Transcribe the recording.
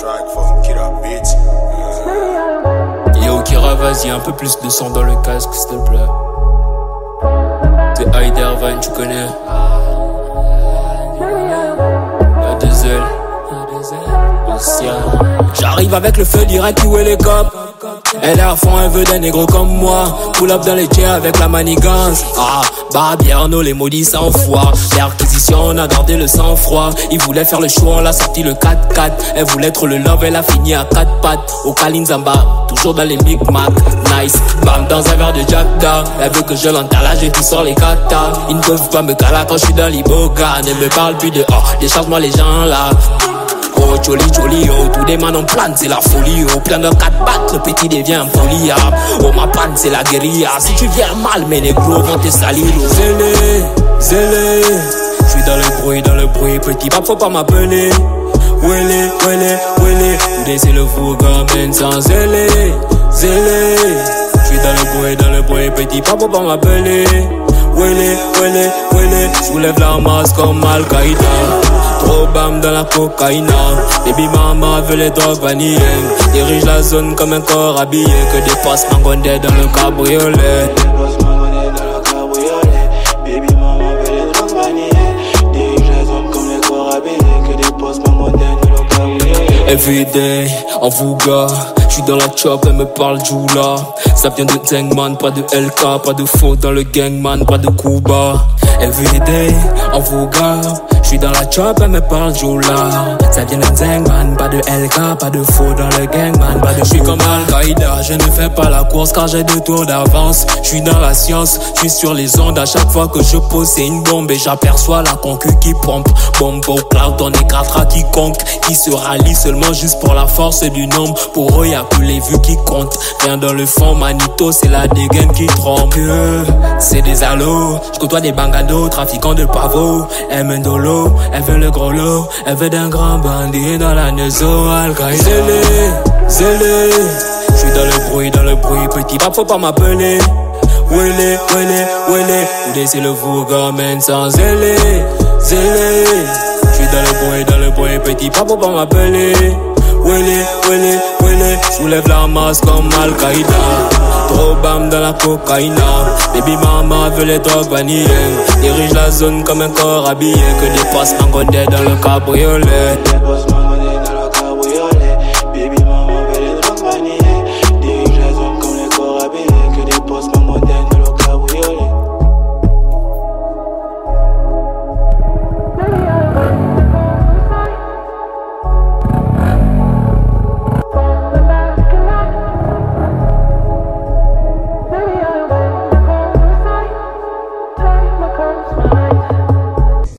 Yo Kira, vas-y, un peu plus de son dans le casque, s'il te plaît. C'est Heidervan, tu connais. Y'a des ailes. J'arrive avec le feu direct, où est les cops? Elle est à fond, elle veut des négros comme moi. Pull up dans les jets avec la manigance. Ah, Barbiano, les maudits sans foi. Perquisition, on a gardé le sang-froid. Il voulait faire le show, on l'a sorti le 4-4. Elle voulait trop le love, elle a fini à 4 pattes. Au Kalinzamba, toujours dans les Micmac. Nice, bam, dans un verre de Jackda. Elle veut que je l'entalage et qui sort les katas. Ils ne peuvent pas me caler quand je suis dans l'Iboga. Ne me parle plus de décharge-moi les gens là. Oh, joli, joli, oh, tous des manons plantent, c'est la folie, oh, plein de 4 pattes, le petit devient un polyarbe. Oh, ma panne, c'est la guérilla, si tu viens mal, mes négros vont te salir, oh. Zélé, zélé, j'suis dans le bruit, petit pape, faut pas m'appeler. Ouélé, ouélé, ouélé, c'est le fourgon, sans zélé, zélé, j'suis dans le bruit, petit pape, faut pas m'appeler. Ouélé, ouélé, ouélé, soulève la masse comme Al-Qaïda. Trop bam dans la cocaïna. Baby mama veut les drogues vanillées. Dirige la zone comme un corps habillé. Que des passes mangondais dans le cabriolet. Baby mama veut les drogues vanillées. Dirige la zone comme un corps habillé. Que des passes mangondais dans le cabriolet. Everyday, en Vouga. J'suis dans la chop, elle me parle Joula. Ça vient de Zengman, pas de LK. Pas de faux dans le gangman, pas de Kuba. Everyday, en Vouga. J'suis dans la chop, elle me parle Joula. Ça vient de Zengman, pas de LK. Pas de faux dans le gangman, pas de J'suis comme Al-Qaïda, je ne fais pas la course car j'ai 2 tours d'avance. J'suis dans la science, j'suis sur les ondes. À chaque fois que je pose c'est une bombe. Et j'aperçois la concu qui pompe. Bombe au cloud, on éclatera quiconque qui se rallie seulement juste pour la force du nombre. Pour eux y'a que les vues qui comptent. Rien dans le fond, Manito, c'est la dégaine qui trompe. C'est des allos, j'côtoie des bangados, trafiquants de pavots. Elle me dolo, elle veut le gros lot. Elle veut d'un grand bandit dans la nezo. Al-Qaïda. Zélé, zélé, j'suis dans le bruit, petit pape, faut pas m'appeler. Ouélé, ouélé, ouélé, c'est le fourgon, men sans zélé, zélé. J'suis dans le bruit, petit pape, faut pas m'appeler. Ouélé, ouélé, ouélé, soulève la masse comme Al-Qaïda. Trop bam dans la cocaïna. Baby mama veut les drogues vanillées. Dirige la zone comme un corps habillé. Que des passes mangondais dans le cabriolet.